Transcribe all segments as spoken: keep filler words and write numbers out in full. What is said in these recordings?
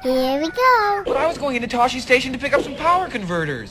Here we go. But I was going into Toshi Station to pick up some power converters.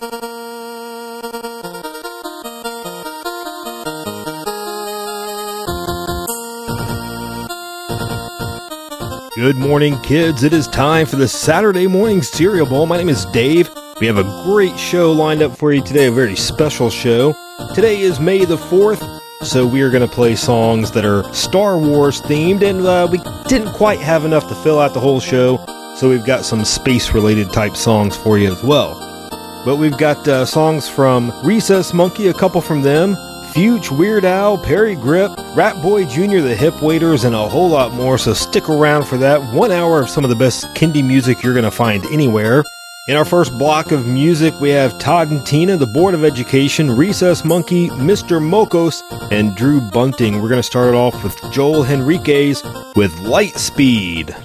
Good morning, kids. It is time for the Saturday morning Cereal Bowl. My name is Dave. We have a great show lined up for you today, a very special show. Today is May the fourth, so we are going to play songs that are Star Wars themed, and uh, we didn't quite have enough to fill out the whole show, so we've got some space-related type songs for you as well. But we've got uh, songs from Rhesus Monkey, a couple from them, Fuge, Weird Al, Perry Grip, Rat Boy Junior, The Hip Waiters, and a whole lot more, so stick around for that. One hour of some of the best Kindy music you're going to find anywhere. In our first block of music, we have Todd and Tina, the Board of Education, Rhesus Monkey, Mister Mokos, and Drew Bunting. We're going to start it off with Joel Henriquez with Light Speed.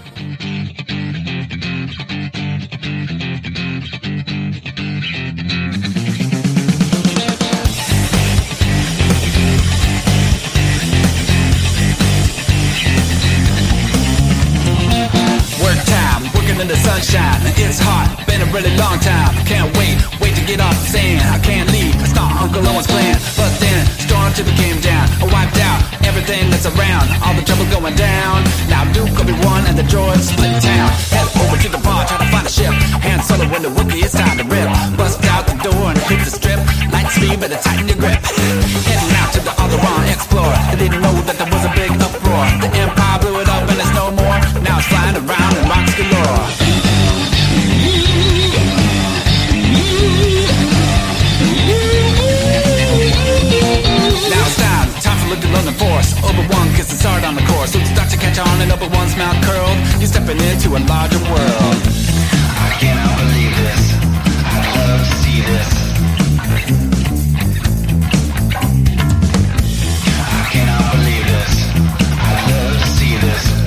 In the sunshine, it's hot, been a really long time. Can't wait, wait to get off the sand. I can't leave, it's not Uncle Owen's plan. But then, storm tipping came down. I wiped out everything that's around. All the trouble going down. Now Luke, Obi-Wan, and the droids split town. Head over to the bar, try to find a ship. Han Solo and the Wookiee, it's time to rip. Bust out the door and hit the strip. Light speed, better tighten your grip. Heading out to the Alderaan Explorer. They didn't know that there was a big uproar. The Empire blew it up and it's no more. Now it's flying around in rocks galore. London Force, Obi-Wan gets the start on the course. Luke starts to catch on and Obi-Wan's mouth curled. He's stepping into a larger world. I cannot believe this. I'd love to see this. I cannot believe this. I'd love to see this.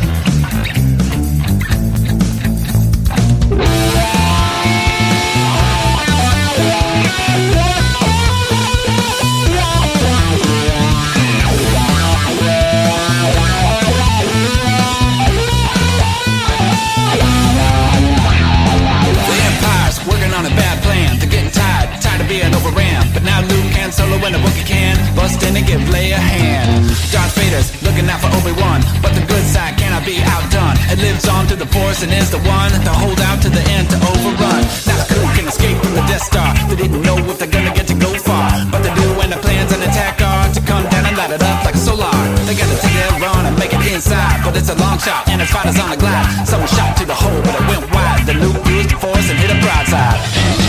Being overran, but now Luke and Solo and the Wookiee can bust in and give Leia a hand. Darth Vader's looking out for Obi-Wan, but the good side cannot be outdone. It lives on through the Force and is the one to hold out to the end to overrun. Now the crew can escape from the Death Star. They didn't know if they're gonna get to go far, but they do when the plans and attack are to come down and light it up like a solar. They gotta take their run and make it inside, but it's a long shot and his fighters on the glide. Someone shot to the hole, but it went wide. Then Luke used the Force and hit a broadside.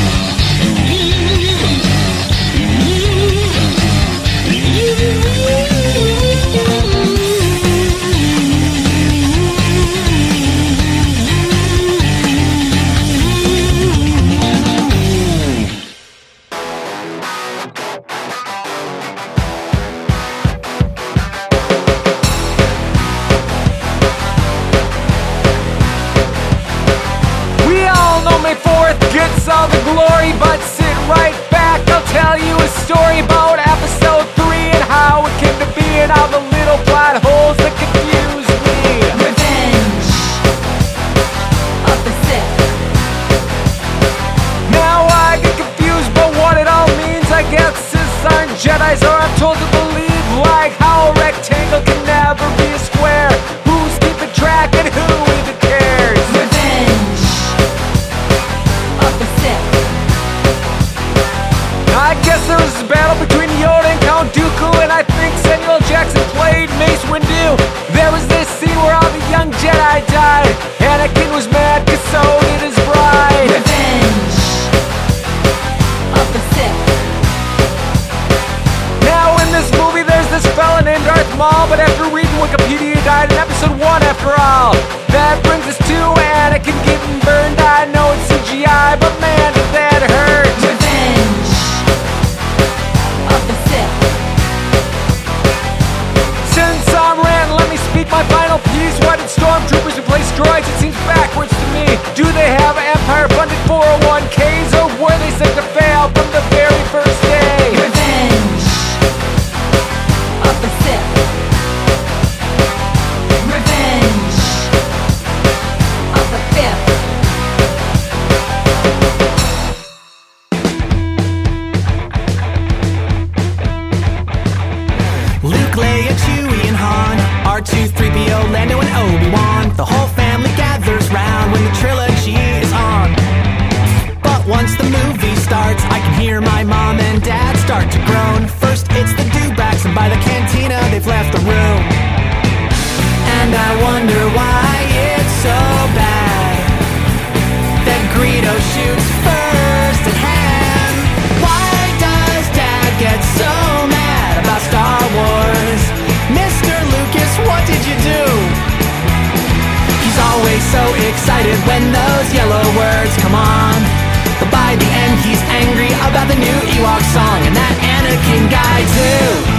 Gets all the glory, but sit right back. I'll tell you a story about episode three and how it came to be and all the little plot holes that confuse me. Revenge of the Sith. Now I get confused by what it all means. I guess Siths aren't Jedis, or I'm told to believe like how a rectangle can never be a square. Who's keeping track and who even cares? Revenge of the Sith. I guess there was a battle between Yoda and Count Dooku, and I think Samuel Jackson played Mace Windu. There was this scene where all the young Jedi died. Anakin was mad cause so did his bride. Revenge of the Sith. Now in this movie there's this fella named Darth Maul, but after reading Wikipedia he died in episode one after all. That brings us to Anakin getting burned. I know it's C G I, but man did that hurt. Revenge of the Sith. Since I'm ranting, let me speak my final piece. Why did stormtroopers replace droids? It seems backwards to me. Do they have Empire-funded four oh one Ks, or were they set to fail from the very first day? Revenge of the Sith. Revenge of when those yellow words come on. But by the end he's angry about the new Ewok song and that Anakin guy too.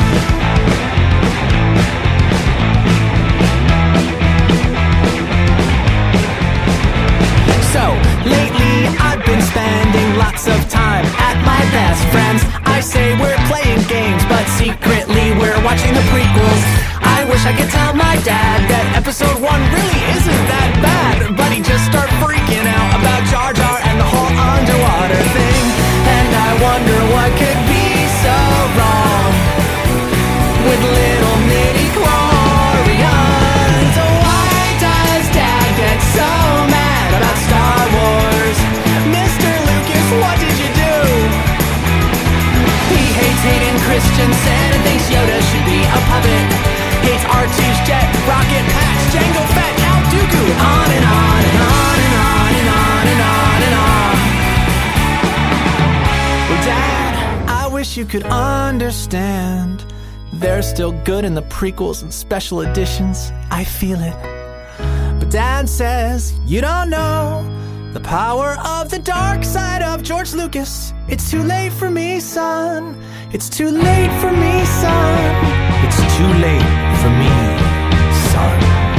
So, lately I've been spending lots of time at my best friends. I say we're playing games, but secretly we're watching the prequels. I wish I could tell my dad that episode one really isn't that bad, but he just started freaking out about Jar Jar and the whole underwater thing. And I wonder what could be so wrong with little midi-chlorians. Why does Dad get so mad about Star Wars? Mister Lucas, what did you do? He hates Hayden Christensen and thinks Yoda should be a puppet. Hates R two's jet, rocket packs, Jango Fett, Count Dooku. On and on and on and on and on and on and on. Well, Dad, I wish you could understand. They're still good in the prequels and special editions. I feel it. But Dad says, you don't know the power of the dark side of George Lucas. It's too late for me, son. It's too late for me, son. It's too late for me, son.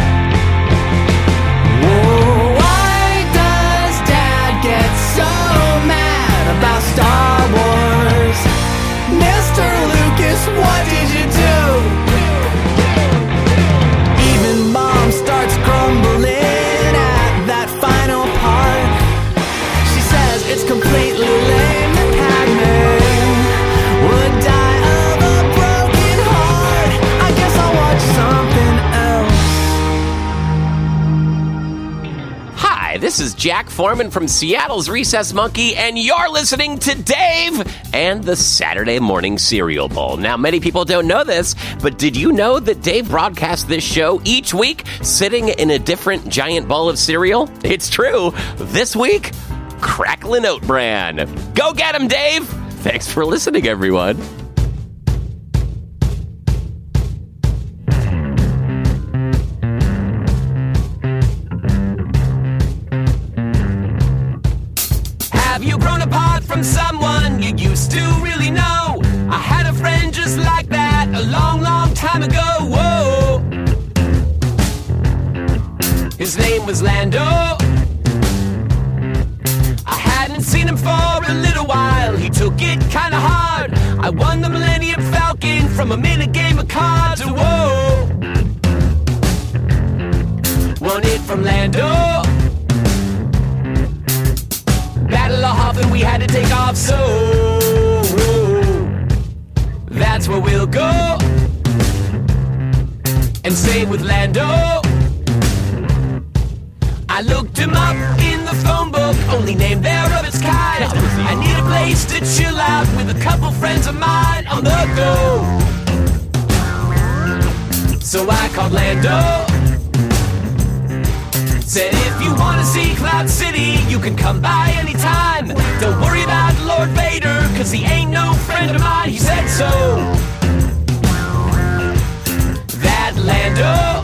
Whoa, why does Dad get so mad about Star Wars? Mister Lucas, what did you do? Even Mom starts grumbling at that final part. She says it's completely lame that Padme would die of a broken heart. I guess I'll watch something else. Hi, this is Jack Foreman from Seattle's Recess Monkey, and you're listening to Dave and the Saturday Morning Cereal Bowl. Now, many people don't know this, but did you know that Dave broadcasts this show each week sitting in a different giant bowl of cereal? It's true. This week, Cracklin' Oat Bran. Go get 'em, Dave! Thanks for listening, everyone. Have you grown apart from someone you used to really know? I had a friend just like that a long, long time ago. Whoa. His name was Lando. I hadn't seen him for a little while. He took it kinda hard. I won the Millennium Falcon from a minute game of cards. Whoa. Won it from Lando. Battle of Hoth and we had to take off, so that's where we'll go and stay with Lando. I looked him up in the phone book, only name there of its kind. I need a place to chill out with a couple friends of mine on the go. So I called Lando. Said if you want to see Cloud City, you can come by anytime. Don't worry about Lord Vader, cause he ain't no friend of mine. He said so. That Lando.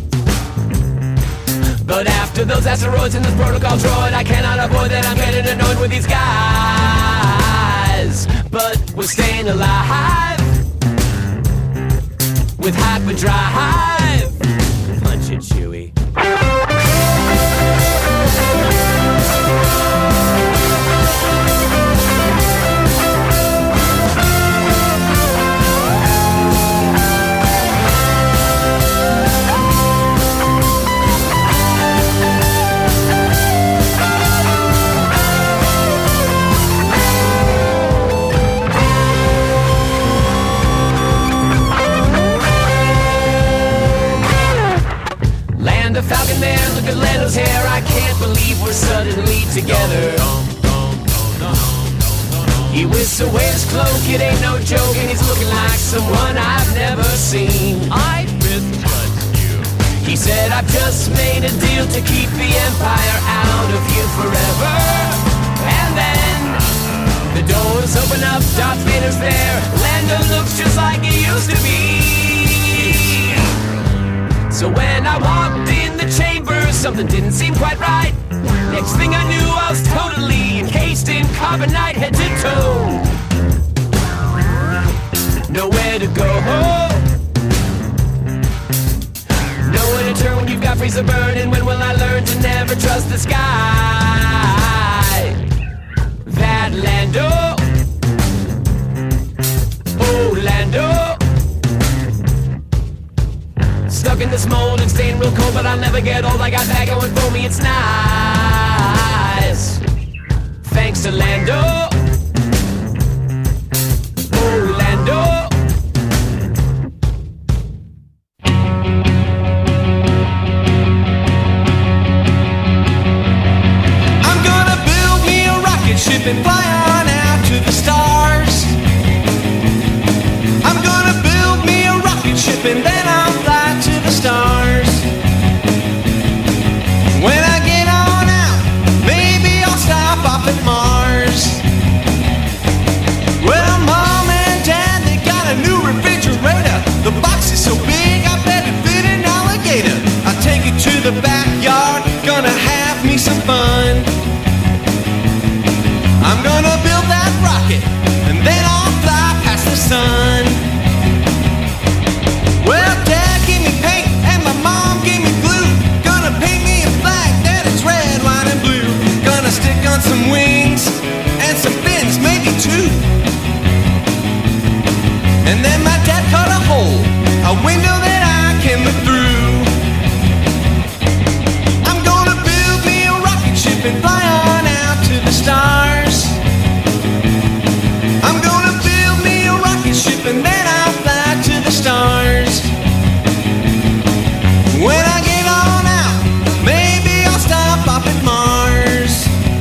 But after those asteroids and this protocol droid, I cannot avoid that I'm getting annoyed with these guys. But we're staying alive with hyperdrive. Punch it, Chewie. The Falcon Man, look at Lando's hair. I can't believe we're suddenly together. He whisks away his cloak, it ain't no joke, and he's looking like someone I've never seen. I mistrust you. He said, I've just made a deal to keep the Empire out of you forever. And then the doors open up, Darth Vader's there. Lando looks just like he used to be. So when I walked in the chamber, something didn't seem quite right. stop at night, head to toe. Nowhere to go home. Nowhere to turn when you've got freezer burning. When will I learn to never trust the sky? That Lando, oh Lando. Stuck in this mold and staying real cold, but I'll never get old. I got that going for me, it's nice. Thanks to Lando, oh Lando. I'm gonna build me a rocket ship and fly on out to the stars. I'm gonna build me a rocket ship and then I'll fly to the stars. When I get on out, maybe I'll stop off at Mars. Well, Mom and Dad, they got a new refrigerator. The box is so big, I bet it fit an alligator. I'll take it to the backyard, gonna have me some fun. I'm gonna build that rocket, and then I'll fly past the sun. Well, Dad gave me paint, and my mom gave me glue. Gonna paint me a flag that is red, white, and blue. Gonna stick on some wings, and some fins, maybe two. And then my dad cut a hole, a window that I can look through. I'm gonna build me a rocket ship and fly on out to the stars. I'm gonna build me a rocket ship and then I'll fly to the stars. When I get on out, maybe I'll stop off at Mars.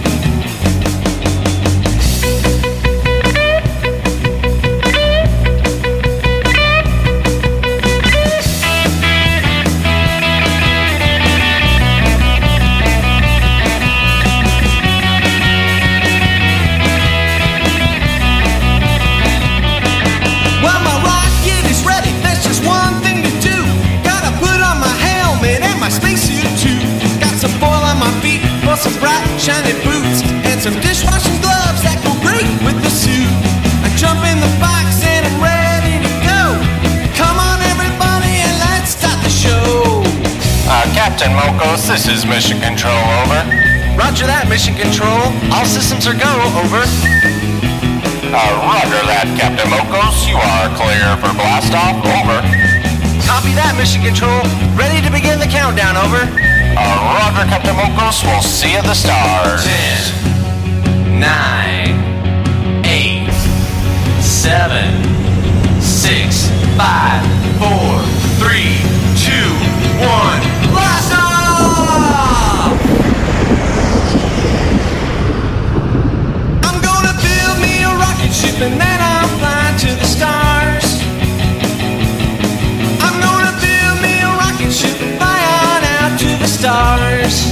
Well, my rocket is ready, there's just one thing to do. Gotta put on my helmet and my spacesuit too. Got some foil on my feet for some bright, shiny boots, and some dishwashing gloves that go great with the suit. I jump in the box and I'm ready to go. Come on everybody and let's start the show. Uh, Captain Mokos, this is Mission Control, over. Roger that, Mission Control. All systems are go, over. Uh, roger that, Captain Mokos. You are clear for blastoff, over. Copy that, Mission Control. Ready to begin the countdown, over. Uh, roger, Captain Mokos. We'll see you at the stars. Ten, nine, eight, seven, six, five, four, three, two, one. Blast off! I'm gonna build me a rocket ship and then I'll fly to the stars. I'm gonna build me a rocket ship and fly on out to the stars.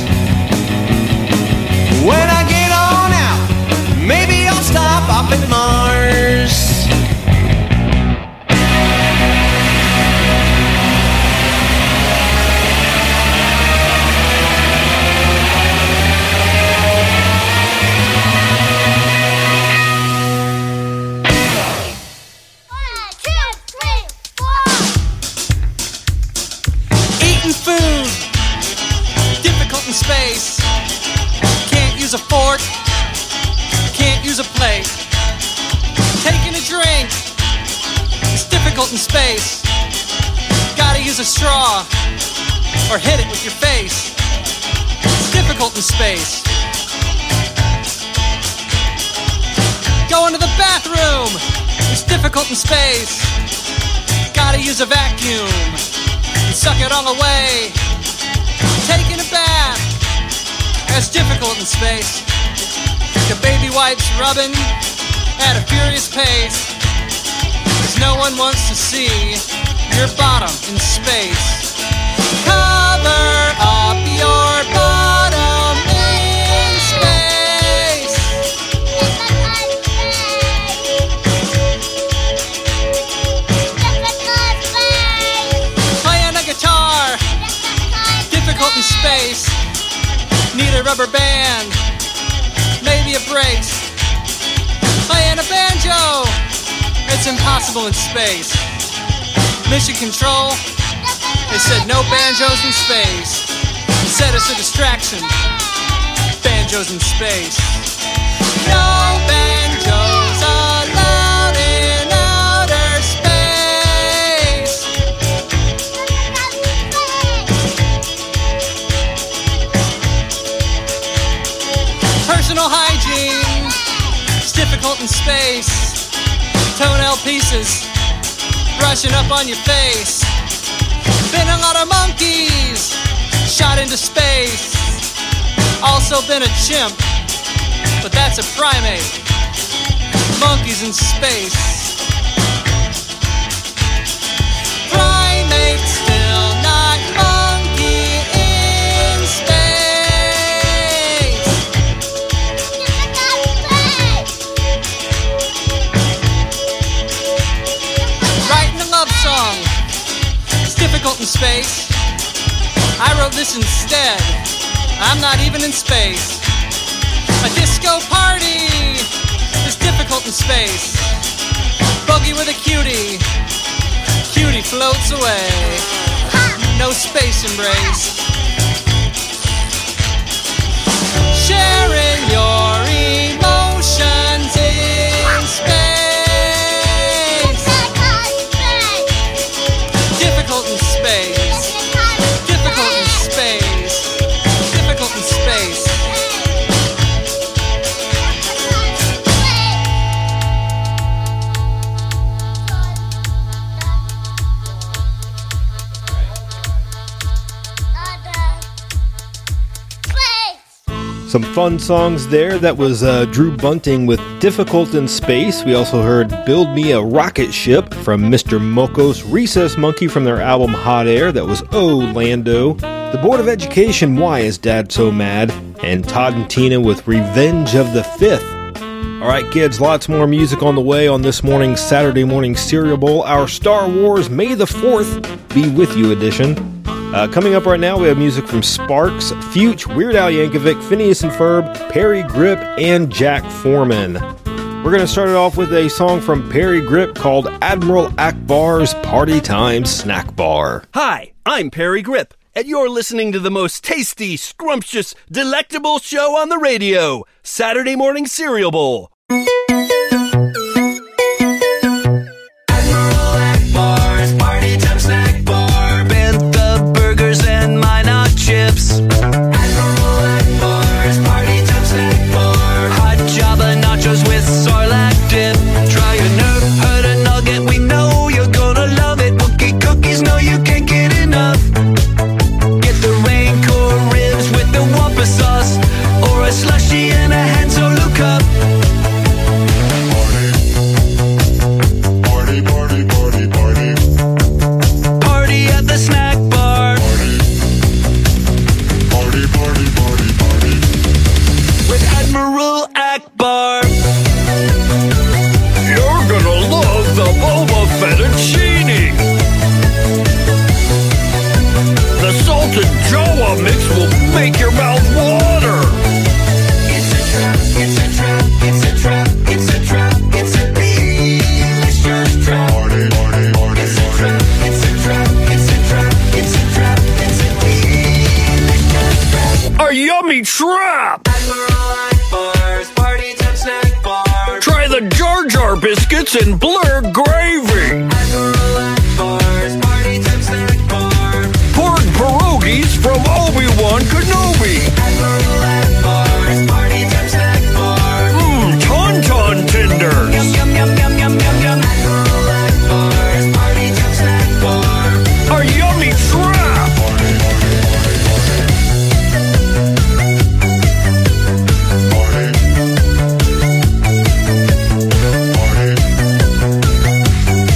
When I get on out, maybe I'll stop off at Mars. Eating food, difficult in space. Can't use a fork, can't use a plate. Taking a drink, it's difficult in space. Gotta use a straw, or hit it with your face. It's difficult in space. Going to the bathroom, it's difficult in space. Gotta use a vacuum, and suck it all away. Taking a bath, that's difficult in space. The baby wipes rubbing at a furious pace. Cause no one wants to see your bottom in space. Cover up your bottom in space. Playing a guitar, difficult in space. Need a rubber band, maybe a brace. a banjo. It's impossible in space. Mission control, they said no banjos in space. Said it's a distraction. Banjos in space. No banjos allowed in outer space. Personal hygiene, it's difficult in space. Toenail pieces brushing up on your face. Been a lot of monkeys shot into space. Also been a chimp, but that's a primate. Monkeys in space. Primate, still not monkey in space. Writing a love song, it's difficult in space. I wrote this instead. I'm not even in space. A disco party is difficult in space. Buggy with a cutie. Cutie floats away. No space embrace. Sharing your emotions in space. Difficult in space. Difficult in space. Difficult in space. Some fun songs there. That was uh, Drew Bunting with Difficult in Space. We also heard Build Me a Rocket Ship from Mister Moko's Recess Monkey from their album Hot Air. That was Oh Lando. The Board of Education, Why Is Dad So Mad? And Todd and Tina with Revenge of the Fifth. Alright kids, lots more music on the way on this morning's Saturday Morning Cereal Bowl, our Star Wars May the fourth Be With You edition. Uh, coming up right now, we have music from Sparks, Fuge, Weird Al Yankovic, Phineas and Ferb, Perry Grip, and Jack Foreman. We're going to start it off with a song from Perry Grip called Admiral Akbar's Party Time Snack Bar. Hi, I'm Perry Grip, and you're listening to the most tasty, scrumptious, delectable show on the radio, Saturday Morning Cereal Bowl. Admiral Akbar's Party Time Snack Bar. Bantha burgers and Minot chips. Admiral Akbar's Party Time Snack Bar. Hot Java nachos with Sarlacc dip. Try a nerve, hurt a nugget, we know you're gonna love it. Wookie cookies, no you can't get enough. Get the Rancor ribs with the Wampa sauce, or a slushie and a Han Solo cup. Party, party, party, party, party. Party at the snack bar. Party, party, party, party, party. With Admiral Akbar. You're gonna love the Boba Fettuccine. The salted Jawa mix will make your mouth water. It's a trap, it's a trap, it's a trap, it's a trap, it's a delicious trap. Party, party, party, it's a trap, it's a trap, it's a trap, it's a trap, it's a delicious trap. A yummy trap! Admiral Akbar's Party Time Snack Bar. Try the Jar Jar biscuits and Blur gravy. Admiral Akbar's Party Time Snack Bar. Pork pierogies from Obi-Wan Kenobi. Admiral Akbar's Party Time Snack Bar. Mmm, tauntaun tenders. Yum, yum, yum, yum, yum, yum, yum. Admiral Akbar's Party Time Snack Bar. A yummy trap. Party, party, party, party.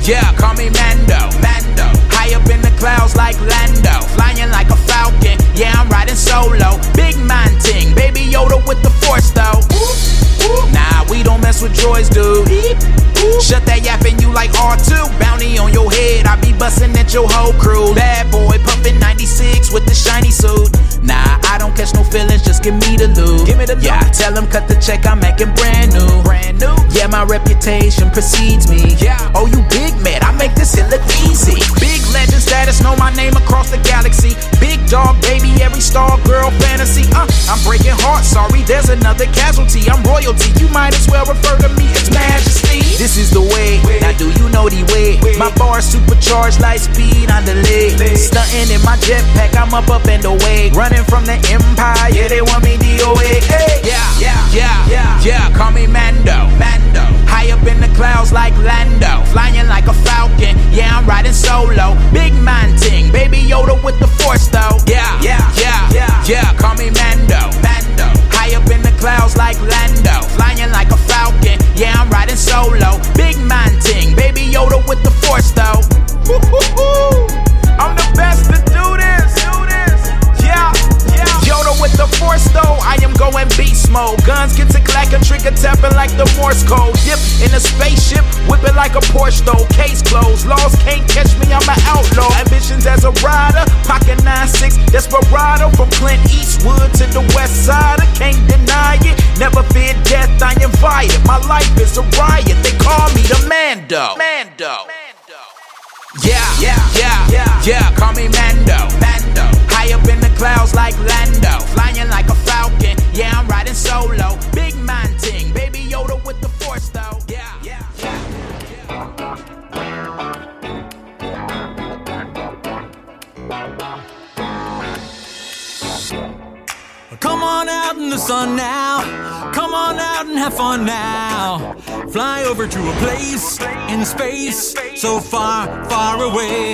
Yeah, call me Mando, Mando. High up in the clouds like Lando, flying like a falcon. Yeah, I'm riding solo. Big man ting, baby Yoda with the force though. Nah, we don't mess with droids, dude. Shut that yapping, you like R two. Bounty on your head, I be bustin' at your whole crew. Bad boy, pumpin' ninety-six with the shiny suit. Nah, I don't catch no feelings, just give me the loot. Give me the loot. Yeah, tell them cut the check, I'm making brand new. Brand new. Yeah, my reputation precedes me. Yeah. Oh, you big man, I make this shit look easy. Big legend status, know my name across the galaxy. Big dog, baby, every star girl fantasy. Uh, I'm breaking hearts, sorry, there's another casualty. I'm royalty, you might as well refer to me as majesty. This is the way, now do you know the way? My bar supercharged, light speed on the leg. Stunting in my jetpack, I'm up, up and away. Running from the empire, yeah, they want me D O A. Hey. Yeah, yeah, yeah, yeah, yeah, call me Mando, Mando. High up in the clouds like Lando, flying like a falcon, yeah, I'm riding solo. Big man ting, baby Yoda with the force though. Yeah, yeah, yeah, yeah, yeah, call me Mando, Mando. High up in the clouds like Lando, flying like a falcon, yeah, I'm riding solo. Big man ting, baby Yoda with the force though. Woo-hoo-hoo. I'm the best to do this, do this. Yeah, yeah. Yoda with the force though, I am going beast mode. Guns get to clacking, trigger tapping like the Morse code. Dip in a spaceship, whip it like a Porsche though. Case closed, laws can't catch me, I'm an outlaw. Ambitions as a rider, pocket nine six, desperado. From Clint Eastwood to the west side, I can't deny it. Never fear death, I invite it. My life is a riot, they call me the Mando. Mando. Yeah, yeah, yeah, yeah, yeah, call me Mando, Mando. High up in the clouds like Lando, flying like a falcon, yeah, I'm riding solo. Big man ting, baby Yoda with the force though. Yeah, yeah, Come on out in the sun now. Come on out and have fun now. Fly over to a place in space so far, far away.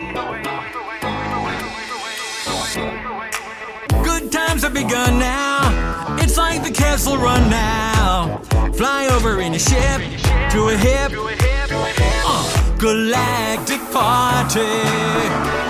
Good times have begun now. It's like the Kessel Run now. Fly over in a ship to a hip uh, galactic party.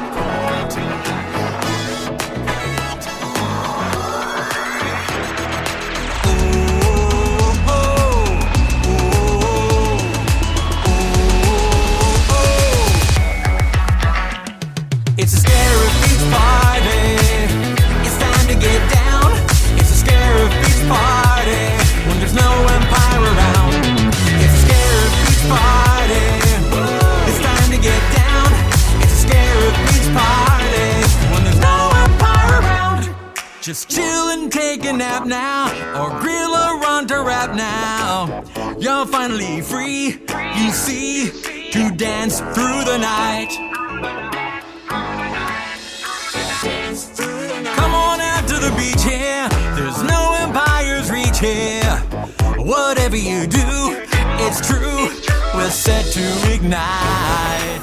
It's a scare of beach party. It's time to get down. It's a scare of beach party when there's no empire around. It's a scare of beach party. It's time to get down. It's a scare of beach party when there's no empire around. Just chill and take a nap now, or grill or run to rap now. You're finally free, you see, to dance through the night. Come on out to the beach here. There's no empire's reach here. Whatever you do, it's true. We're set to ignite.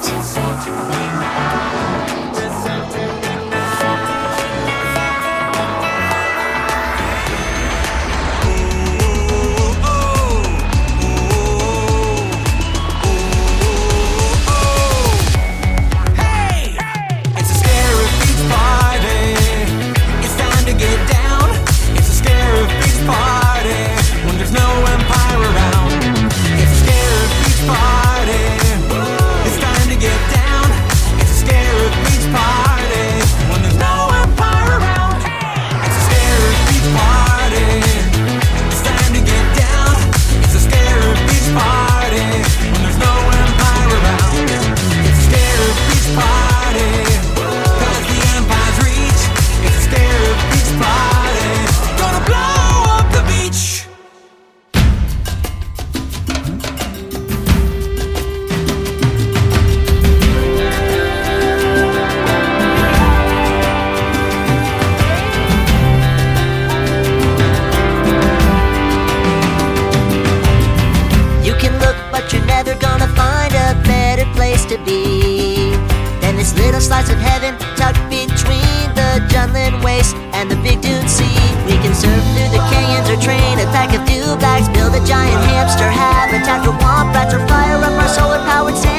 Slice of heaven tucked between the Jutland Waste and the Big Dune Sea. We can surf through the canyons or train a pack of dewbacks, build a giant hamster habitat for wombats, or fire up our solar-powered sand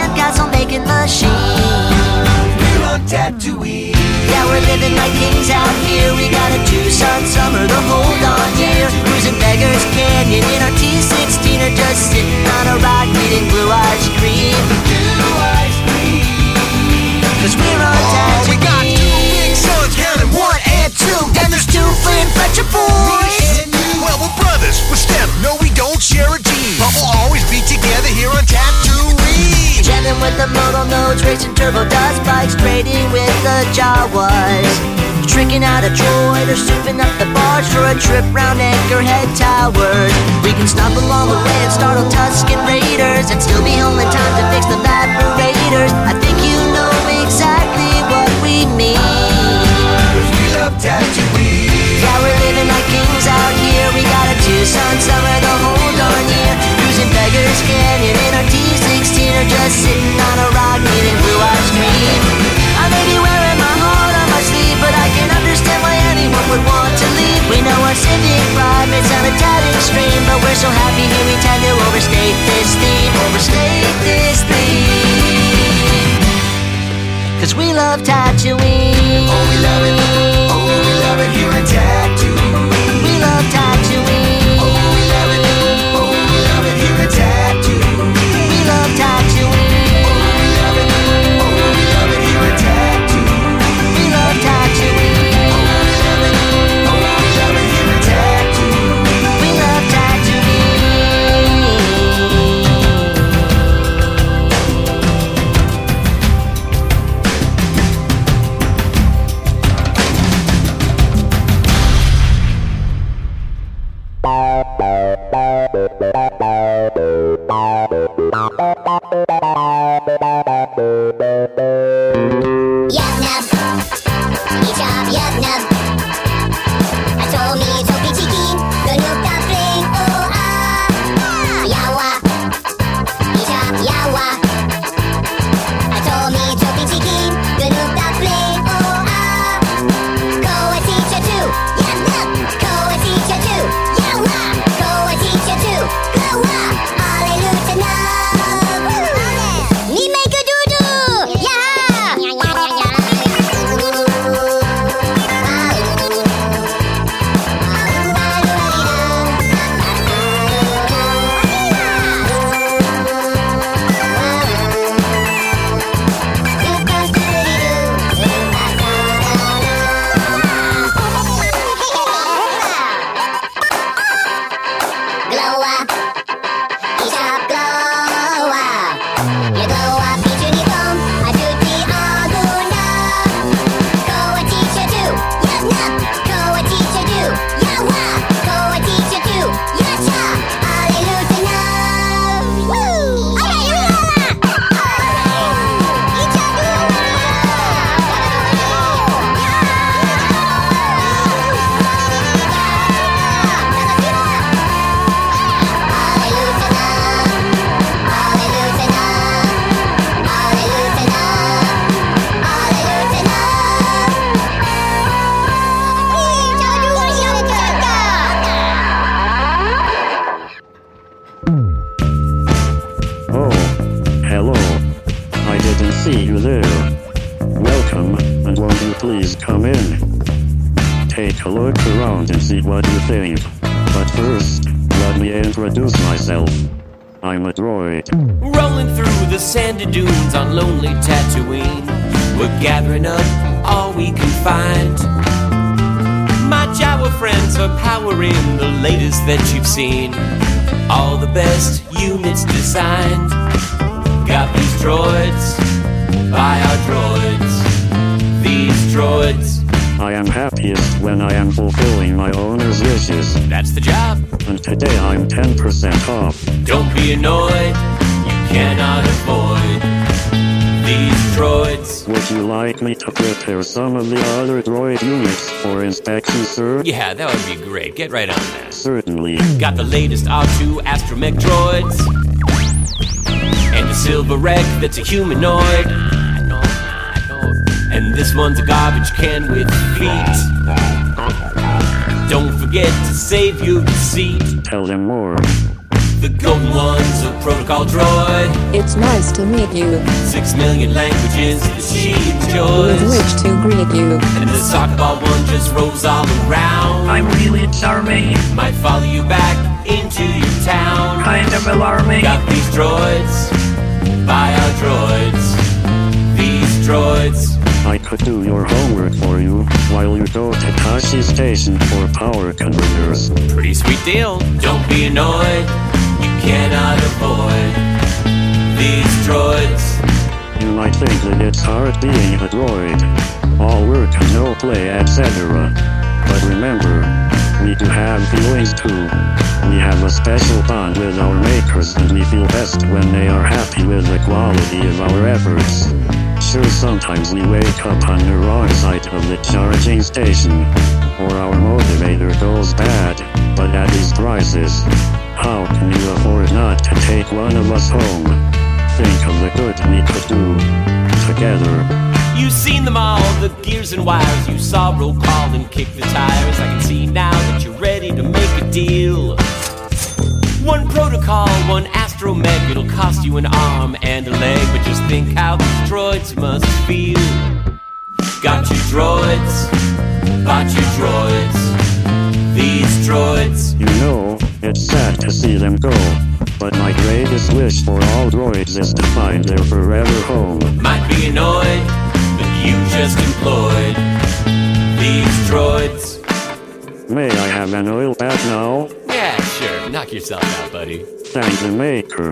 summer, the whole darn year. Cruising Beggars Canyon in our T sixteen, or just sitting on a rock eating blue ice cream. Blue ice cream. Cause we're on Tatooine. We got two big suns, counting one and two. And there's two flame fletcher boys. Well, we're brothers, we're step, no we don't share a team, but we'll always be together here on Tatooine. Jamming with the moto nodes, racing turbo dust bikes, trading with the Jawas. Tricking out a droid or souping up the bars for a trip round Anchorhead Towers. We can stop along the way and startle Tusken Raiders, and still be home in time to fix the evaporators. I think you know exactly what we mean. We love Tatooine. Yeah, we're living like kings out here. We got a Tucson summer the whole darn year. Cruising Beggars Canyon in our T sixteen, or just sitting on a rock eating blue ice cream. I may be wearing my heart on my sleeve, but I can understand why anyone would want to leave. We know our civic pride may sound a tad extreme, but we're so happy here we tend to overstate this theme. Overstate this theme. Cause we love Tatooine. Oh, we love it. Oh, we love it here in Tatooine. We love Tatooine. Oh, we love it. Oh, we love it here in Tatooine. We love Tatooine. Oh, we love it. Oh, we love it here in Tatooine. We love Tatooine. Oh, we love it. Oh, we love it here in Tatooine. We love Tatooine. see you there. Welcome, and won't you please come in? Take a look around and see what you think. But first, let me introduce myself. I'm a droid. Rolling through the sandy dunes on lonely Tatooine, we're gathering up all we can find. My Jawa friends are powering the latest that you've seen, all the best units designed. Got these droids, by our droids, these droids. I am happiest when I am fulfilling my owner's wishes. That's the job. And today I'm ten percent off. Don't be annoyed, you cannot avoid these droids. Would you like me to prepare some of the other droid units for inspection, sir? Yeah, that would be great. Get right on that. Certainly. Got the latest R two astromech droids, and a silver wreck that's a humanoid. I know, I know. And this one's a garbage can with feet. Don't forget to save your receipt. Tell them more. The golden one's a protocol droid. It's nice to meet you. Six million languages that she With enjoys. which to greet you. And the soccer ball one just rolls all around. I'm really charming. Might follow you back into your town. Kind of alarming. Got these droids, bio droids. These droids. I could do your homework for you while you go to Tashi Station for power converters. Pretty sweet deal. Don't be annoyed. You cannot avoid these droids. You might think that it's hard being a droid. All work and no play, et cetera. But remember, we do have feelings too. We have a special bond with our makers and we feel best when they are happy with the quality of our efforts. Sure, sometimes we wake up on the wrong side of the charging station, or our motivator goes bad, but at these prices, how can you afford not to take one of us home? Think of the good we could do together. You've seen them all, the gears and wires. You saw roll call and kick the tires. I can see now that you're ready to make a deal. One protocol, one astromech. It'll cost you an arm and a leg, but just think how these droids must feel. Got your droids, bought your droids. These droids. You know, it's sad to see them go, but my greatest wish for all droids is to find their forever home. Might be annoyed, but you just employed these droids. May I have an oil bath now? Yeah, sure. Knock yourself out, buddy. Thank the maker.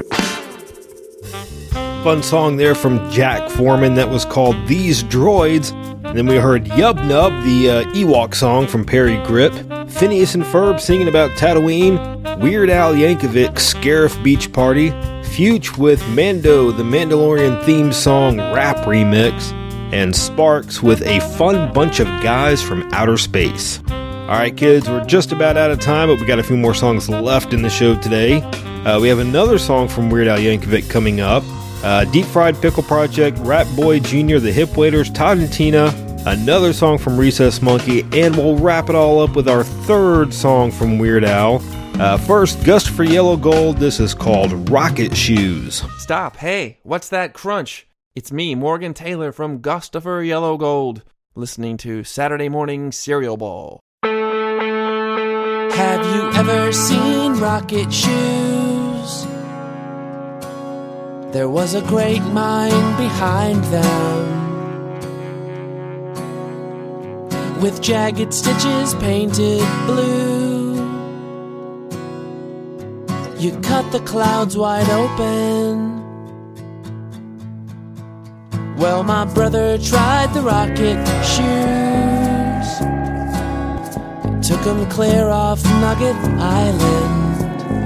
Fun song there from Jack Foreman that was called These Droids. And then we heard Yub Nub, the uh, Ewok song from Perry Grip. Phineas and Ferb singing about Tatooine. Weird Al Yankovic's Scarif Beach Party. Fuchs with Mando, the Mandalorian theme song rap remix. And Sparks with A Fun Bunch of Guys from Outer Space. Alright kids, we're just about out of time, but we got a few more songs left in the show today. Uh, we have another song from Weird Al Yankovic coming up. Uh, Deep Fried Pickle Project, Rat Boy Junior, The Hip Waiters, Todd and Tina, another song from Recess Monkey, and we'll wrap it all up with our third song from Weird Al. Uh, first, Gust for Yellow Gold, this is called Rocket Shoes. Stop, hey, what's that crunch? It's me, Morgan Taylor from Gustafer Yellow Gold, listening to Saturday Morning Cereal Bowl. Have you ever seen rocket shoes? There was a great mind behind them, with jagged stitches painted blue. You cut the clouds wide open. Well, my brother tried the rocket shoes. Took him clear off Nugget Island.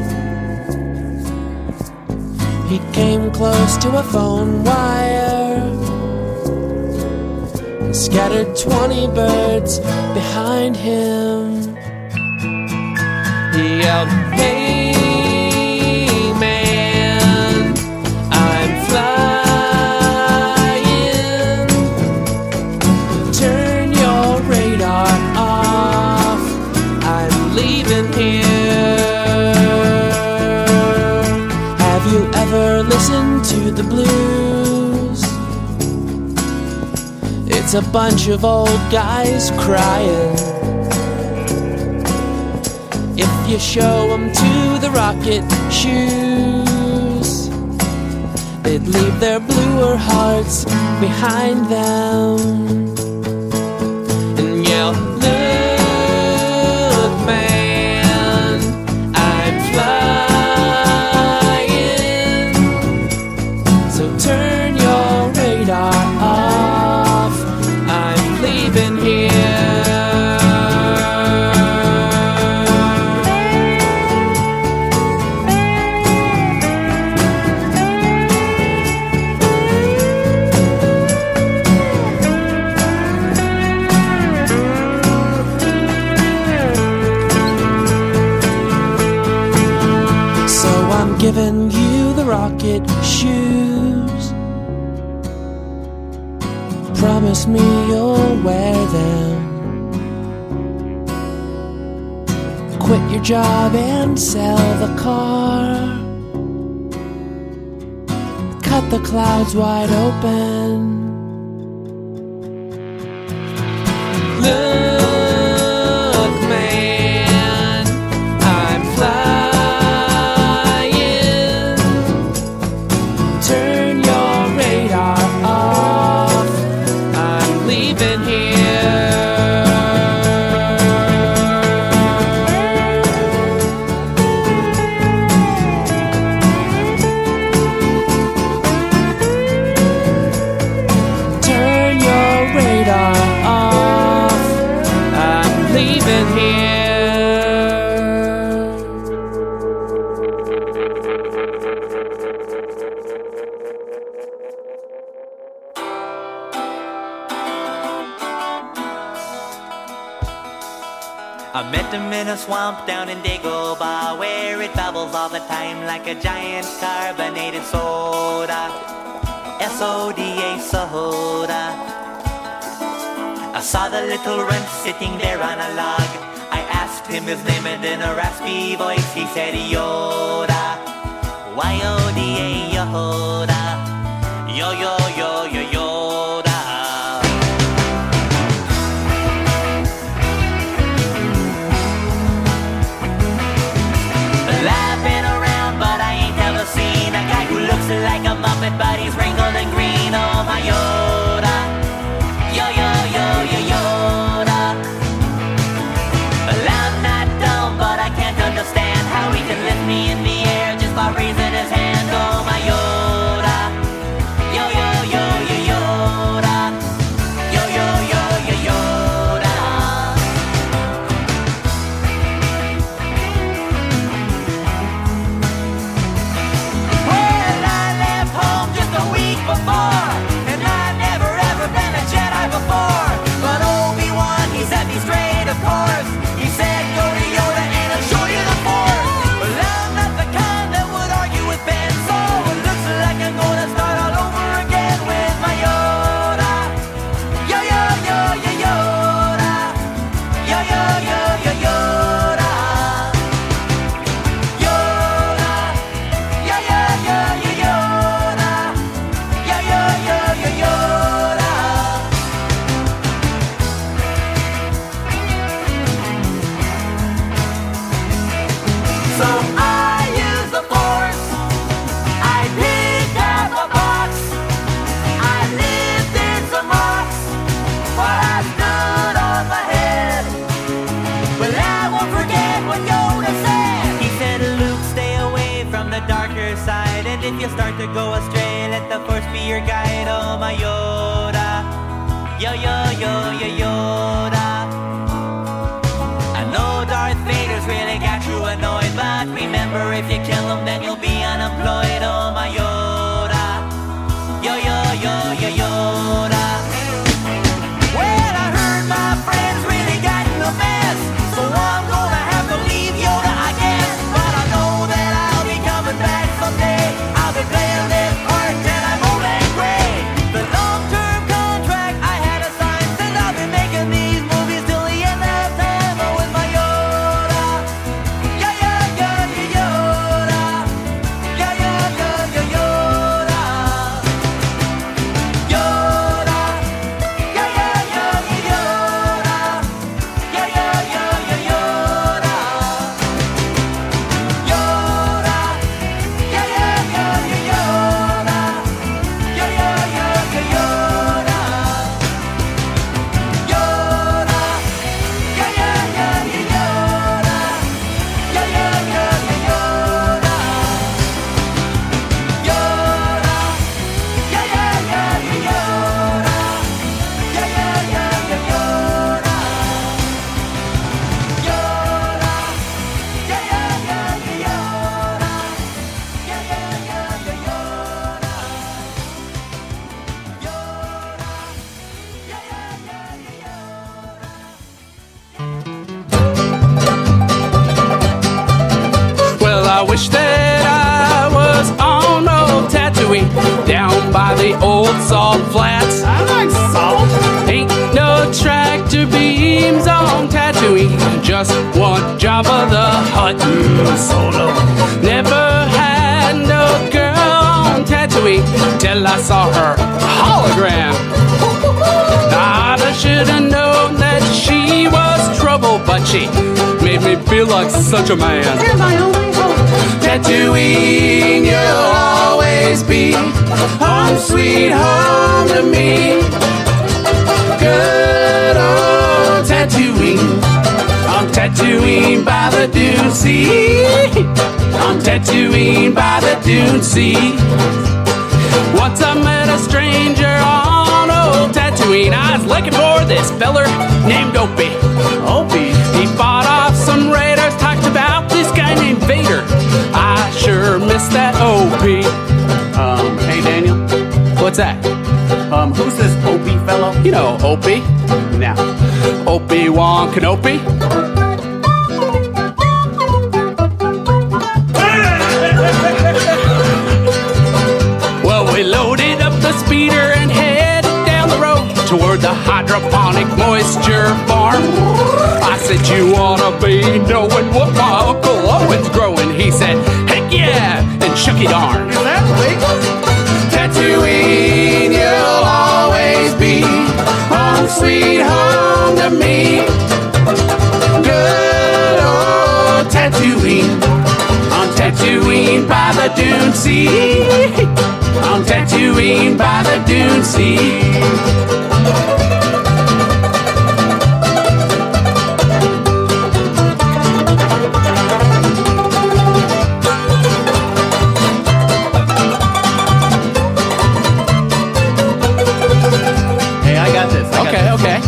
He came close to a phone wire and scattered twenty birds behind him. He yelled, "Hey man, I'm flying. Turn your radar off. I'm leaving here." Have you ever listened to the blues? It's a bunch of old guys crying. If you show them to the rocket shoes, they'd leave their bluer hearts behind them and yell, "Look, man, I'm flying. So turn your radar off. I'm leaving here." Giving you the rocket shoes. Promise me you'll wear them. Quit your your job and sell the car. Cut the clouds wide open. Look, man, I'm flying. Turn your radar off. I'm leaving here. Turn your radar off. I'm leaving here. I met him in a swamp down in Dagobah, where it bubbles all the time like a giant carbonated soda. S O D A soda. I saw the little runt sitting there on a log. I asked him his name and in a raspy voice he said Yoda. Y O D A Yoda. Yo yo yo yo Yoda. Well, I've been around, but I ain't ever seen a guy who looks like a Muppet, but he's wrinkled and green. Oh my Yoda. Yo yo yo yo Yoda. Well, I'm not dumb, but I can't understand how he can lift me in the air just by raising his hand. Oh my Yoda. Yo yo yo yo Yoda. Yo yo yo yo Yoda. Well, I left home just a week before, and I've never ever been a Jedi before. But Obi-Wan, he set me straight, of course. He said, go to Yoda and I'll show you the Force. Well, I'm not the kind that would argue with Ben, so it looks like I'm gonna start all over again with my Yoda. Yo yo yo yo Yoda. Yo yo yo yo Yoda. Yoda. Yo yo yo yo Yoda. Yo yo yo yo Yoda. So I use the Force. I picked up a box. I lifted some rocks while I stood on my head. Well, I won't forget what Yoda said. He said, Luke, stay away from the darker side, and if you start to go astray, let the Force be your guide. Oh my Yoda. Yo yo yo yo Yoda. I know Darth Vader's really got you annoyed, but remember, if you kill him, then you'll be unemployed. Oh my Yoda. Yo yo yo yo Yoda. Well, I heard my friends really got in a mess, so I'm gonna have to leave Yoda, I guess. But I know that I'll be coming back someday. I'll be playing this part till I'm old and gray. The long-term contract I had assigned says I'll be making these movies till the end of time. Oh, with my Yoda. Yo yo yo yo Yoda. Yo yo yo yo Yoda. Yoda. Yo yo yo yo Yoda. Yo yo yo yo Yoda. Yoda. Yo yo yo yo Yoda. Yo yo yo yo Yoda. Yoda. Yo yo yo yo Yoda. Yo yo yo yo Yoda. Yoda. Yo yo yo yo Yoda. Yo yo yo yo Yoda. Yoda. Yo yo yo yo Yoda. Yo yo yo yo Yoda. Well, I wish that I was on old Tatooine, down by the old salt flats. I like salt. Ain't no tractor beams on Tatooine. Tatooine, just one Jabba the Hutt. Mm, solo. Never had no girl on Tatooine till I saw her hologram. I should've known that she was trouble, but she made me feel like such a man. You're my only hope. Tatooine, you'll always be home sweet home to me. Good old Tatooine. I'm Tatooine by the Dune Sea. I'm Tatooine by the Dune Sea. Once I met a stranger on old Tatooine. I was looking for this feller named Opie. Opie? He fought off some raiders, talked about this guy named Vader. I sure miss that Opie. Um, hey Daniel. What's that? Um, who's this Opie fellow? You know Opie. Now. Obi-Wan Kenobi. Well, we loaded up the speeder and headed down the road toward the hydroponic moisture farm. I said, you ought to be knowing what my Uncle Owen's growing. He said, heck yeah, and shook his arm. Tatooine, you'll always be home sweet home to me. Good old Tatooine. I'm Tatooine by the Dune Sea. I'm Tatooine by the Dune Sea. Okay, okay.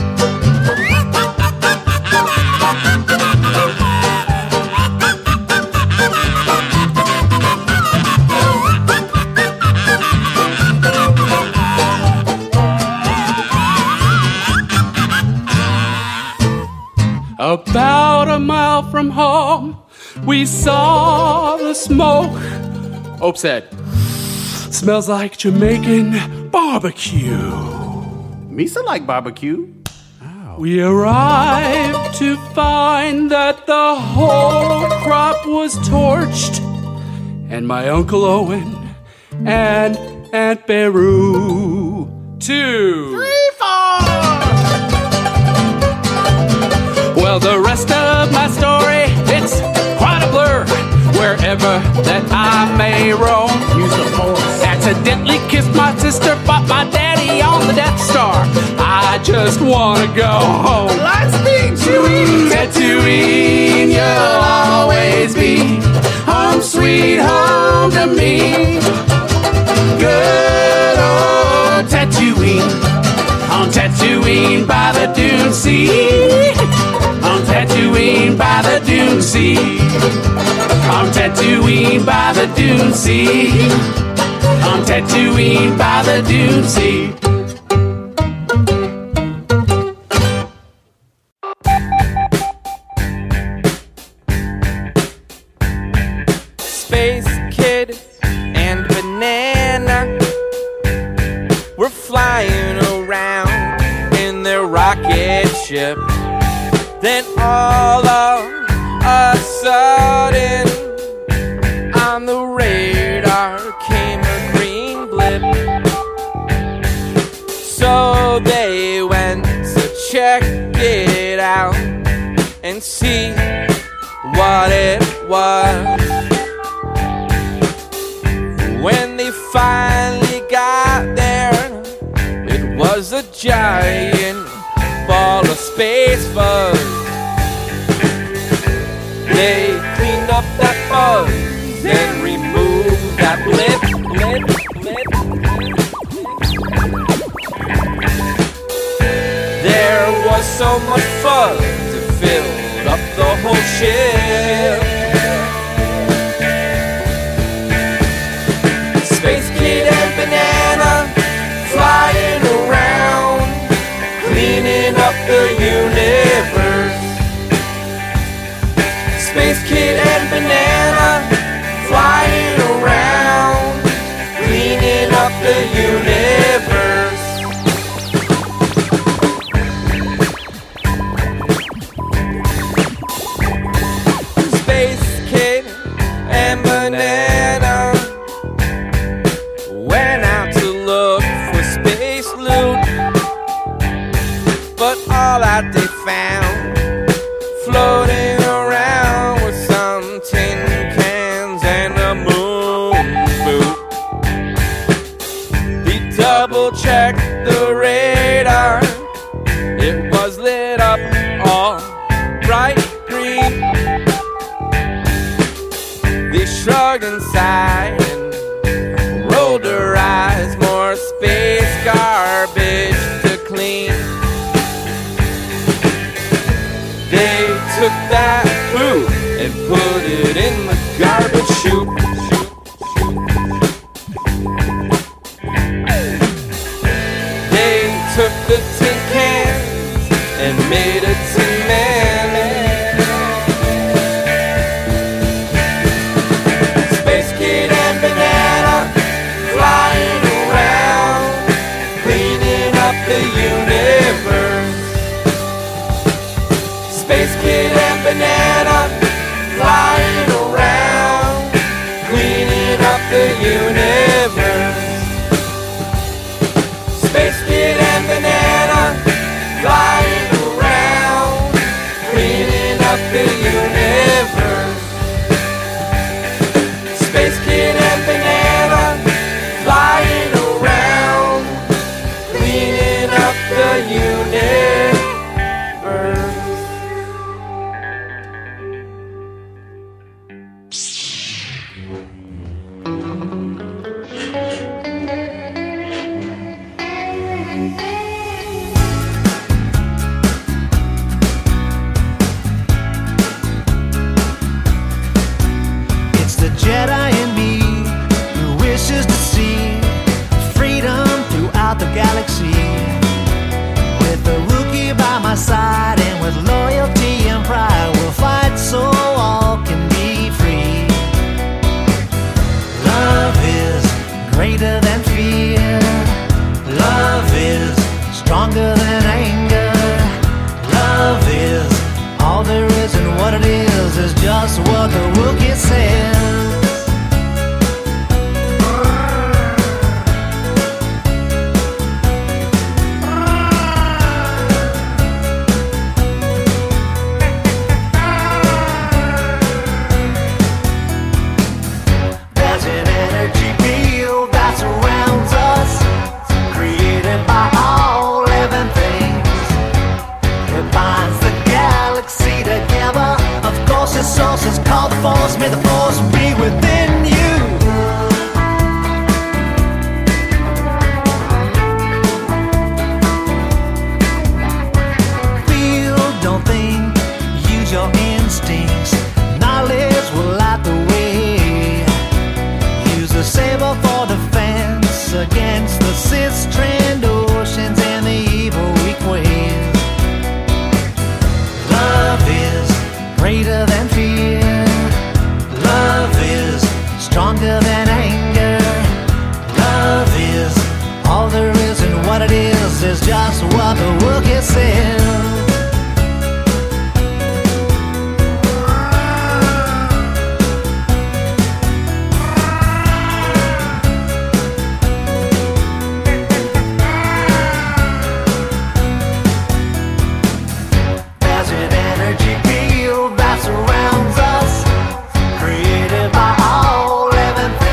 About a mile from home, we saw the smoke. Ope said, smells like Jamaican barbecue. Misa like barbecue. Oh. We arrived to find that the whole crop was torched, and my Uncle Owen and Aunt Beru too. Three, four. Well, the rest of my story, it's quite a blur. Wherever that I may roam, use the force. Accidentally kissed my sister, fought my daddy on the Death Star. I just wanna go home. Lightspeed, Chewie. Tatooine, you'll always be home sweet home to me. Good old Tatooine. On Tatooine by the Dune Sea. On Tatooine by the Dune Sea. On Tatooine by the Dune Sea. On Tatooine by the Dune Sea. Space Kid and Banana were flying around in their rocket ship. Then all of a sudden, on the radar came a green blip. So they went to check it out and see what it was. When they finally got there, it was a giant ball of space fuzz. They cleaned up that fuzz and removed that blip, blip, blip, blip. There was so much fuzz it filled up the whole ship. Space Kid and Banana flying around, cleaning up the universe. Space Kid and Banana flying around, cleaning up the universe. inside and rolled her eyes. More space garbage to clean. They took that poo and put it in the garbage chute. They took the tin cans and made a tin man. Space Kid and Banana flying around, cleaning up the universe. Space Kid and Banana flying around, cleaning up the universe. Space Kid and Banana flying around, cleaning up the universe. Space Kid and Banana flying around, cleaning up the universe. It's the Jedi in me who wishes to see freedom throughout the galaxy. With the Wookiee by my side and with loyalty and pride, we'll fight so all can be free. Love is greater than fear. Love is stronger than anger. Love is all there is, and what it is is just what the Wookiee says. There's an energy field that surrounds us, created by all living things. It binds the galaxy together. Of course, its source is called the Force. May the Force be within you. Feel, don't think, use your instincts. Knowledge will light the way. Use the saber for defense against the Sith Trend oceans and the evil weak ways. Love is greater than fear. Love is stronger than anger. Love is all there is, and what it is is just what the Wookiee says. There's an energy field that surrounds us, created by all living things.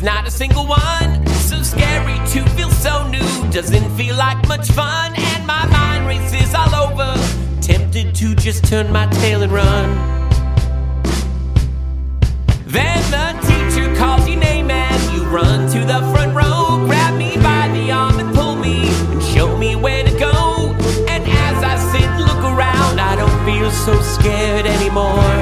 not a single one. So scary to feel so new, doesn't feel like much fun. And my mind races all over, tempted to just turn my tail and run. Then the teacher calls your name and you run to the front row. Grab me by the arm and pull me and show me where to go. And as I sit and look around, I don't feel so scared anymore.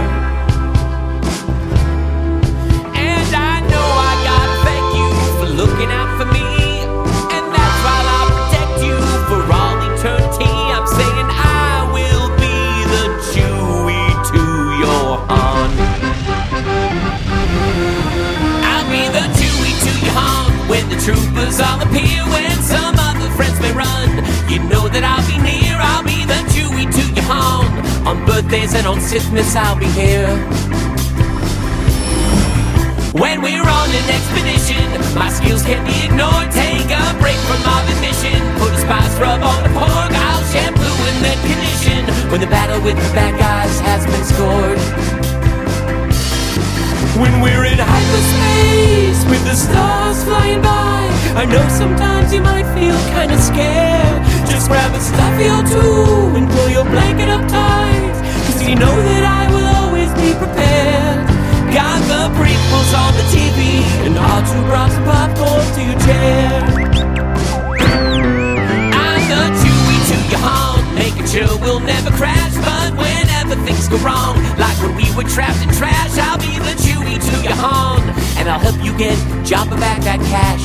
And I know I gotta thank you for looking out for me. And that's why I'll protect you for all eternity. I'm saying I will be the Chewie to your Han. I'll be the Chewie to your Han when the troopers all appear. When some other friends may run, you know that I'll be near. I'll be the Chewie to your Han. On birthdays and on Sithmas I'll be here. When we're on an expedition, my skills can't be ignored. Take a break from our mission. Put a spice rub on the pork. I'll shampoo and then condition when the battle with the bad guys has been scored. When we're in hyperspace with the stars flying by, I know sometimes you might feel kinda scared. Just grab a stuffy or two and pull your blanket up tight, 'cause you know that I will always be prepared. Got the prequels on the T V and all two brought some popcorn to your chair. I'm the Chewie to your Han, making sure we'll never crash. But whenever things go wrong, like when we were trapped in trash, I'll be the Chewie to your Han, and I'll help you get Jabba back that cash.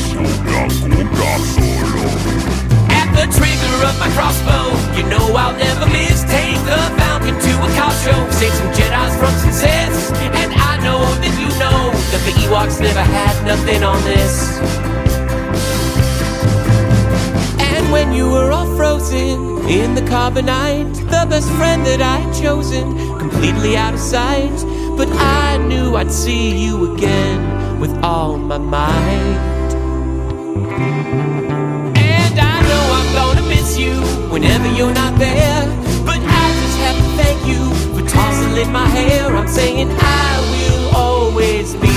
At the trigger of my crossbow, you know I'll never miss. Take the Falcon to a car show, save some Jedis from some Siths. And I know that you know that the Ewoks never had nothing on this. And when you were all frozen in the carbonite, the best friend that I'd chosen, completely out of sight, but I knew I'd see you again with all my might. And I know I'm gonna miss you whenever you're not there, but I just have to thank you for tossing in my hair. I'm saying I will always be.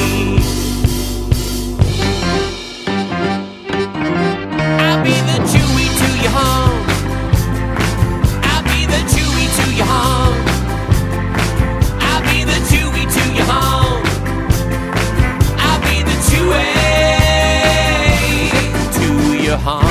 I'll be the Chewie to your Han. I'll be the Chewie to your Han. I'll be the Chewie to your Han. I'll be the Chewie to your Han.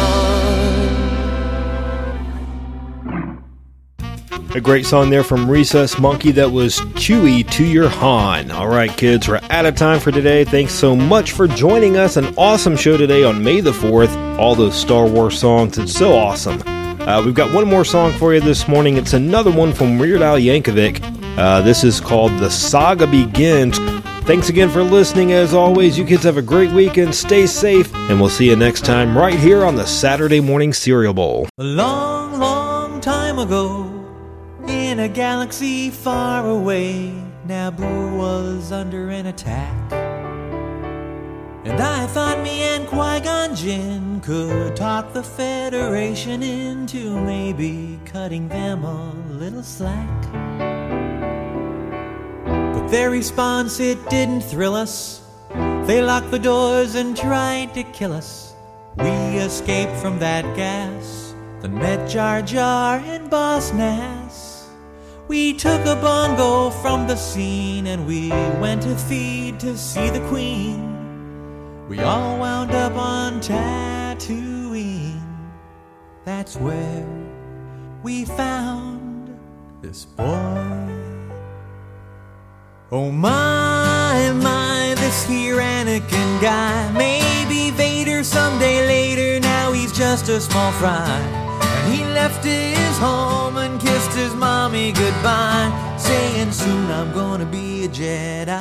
A great song there from Recess Monkey. That was Chewie to your Han. All right, kids, we're out of time for today. Thanks so much for joining us. An awesome show today on May the fourth. All those Star Wars songs. It's so awesome. Uh, we've got one more song for you this morning. It's another one from Weird Al Yankovic. Uh, this is called The Saga Begins. Thanks again for listening. As always, you kids have a great weekend. Stay safe, and we'll see you next time right here on the Saturday Morning Cereal Bowl. A long, long time ago, in a galaxy far away, Naboo was under an attack. And I thought me and Qui-Gon Jinn could talk the Federation into maybe cutting them a little slack. But their response, it didn't thrill us. They locked the doors and tried to kill us. We escaped from that gas, then met Jar Jar and Boss Nass. We took a bongo from the scene and we went to feed to see the Queen. We all wound up on Tatooine. That's where we found this boy. Oh my, my, this here Anakin guy. Maybe Vader someday later, now he's just a small fry. And he left his home and kissed his mommy goodbye, saying soon I'm gonna be a Jedi.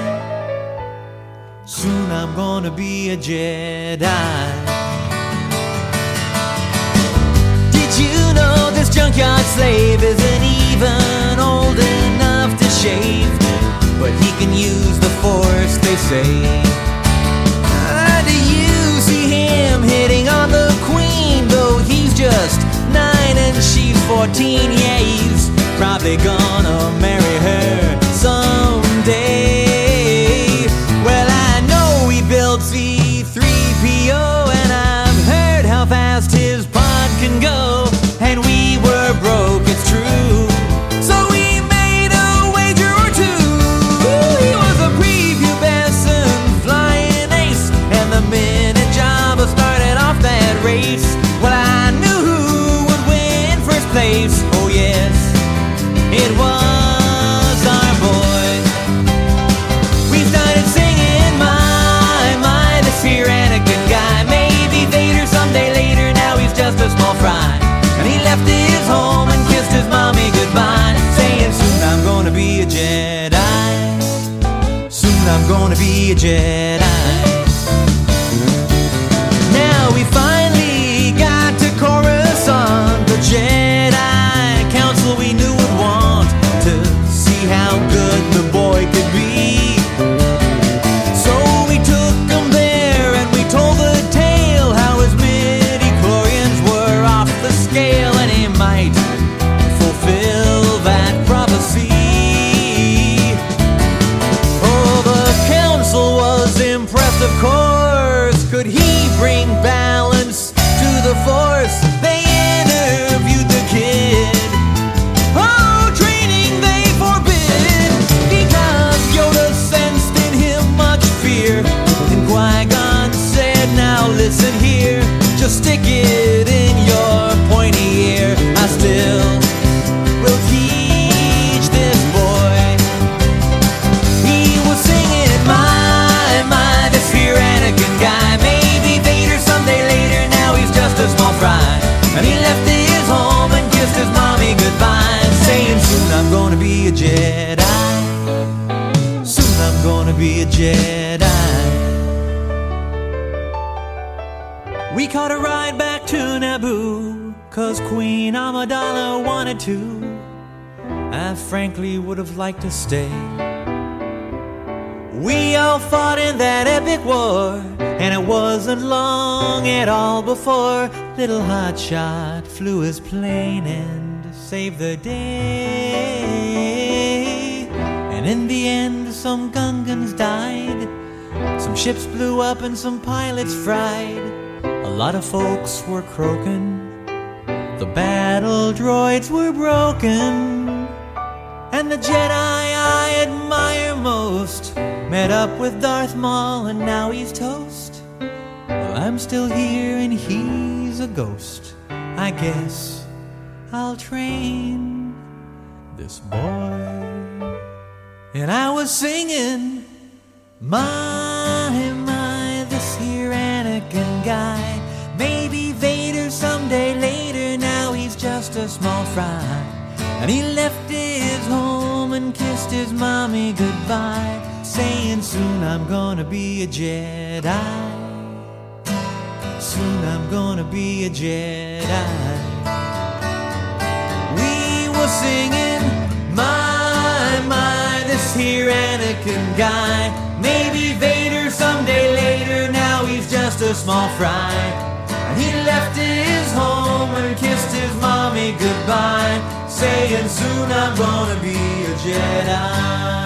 Soon I'm gonna be a Jedi. Did you know this junkyard slave isn't even old enough to shave? But he can use the Force, they say. Uh, do you see him hitting on the Queen? Though he's just nine and she's fourteen. Yeah, he's probably gonna marry her someday. Well, I know he built place. Oh yes, it was our boy. We started singing, my, my, this here Anakin guy. Maybe Vader someday later, now he's just a small fry. And he left his home and kissed his mommy goodbye, saying soon I'm gonna be a Jedi. Soon I'm gonna be a Jedi. Now we finally got to Coruscant, the Jedi Council we knew would want to see how good the boy could be. So we took him there and we told the tale how his midi-chlorians were off the scale, and he might fulfill that prophecy. Oh, the council was impressed, of course. Could he bring balance to the force? They interviewed the kid. Oh, training they forbid, because Yoda sensed in him much fear. And Qui-Gon said, now listen here, just stick it in your pointy ear. I still will teach this boy. He was singing, my, my, this here Anakin guy. Maybe Vader someday later, now he's just a small fry. And he left his home and kissed his mommy goodbye, saying soon I'm gonna be a Jedi. Soon I'm gonna be a Jedi. We caught a ride back to Naboo, cause Queen Amidala wanted to. I frankly would have liked to stay. We all fought in that epic war, and it wasn't long at all before little Hotshot flew his plane and saved the day. And in the end, some Gungans died, some ships blew up and some pilots fried. A lot of folks were croaking, the battle droids were broken, and the Jedi I admire most met up with Darth Maul and now he's toast. Well, I'm still here and he's a ghost. I guess I'll train this boy. And I was singing, my, my, this here Anakin guy. Maybe Vader someday later, now he's just a small fry. And he left his home and kissed his mommy goodbye, saying soon I'm gonna be a Jedi. Soon I'm gonna be a Jedi. We were singing, my, my, this here Anakin guy. Maybe Vader someday later, now he's just a small fry. And he left his home and kissed his mommy goodbye, saying soon I'm gonna be a Jedi.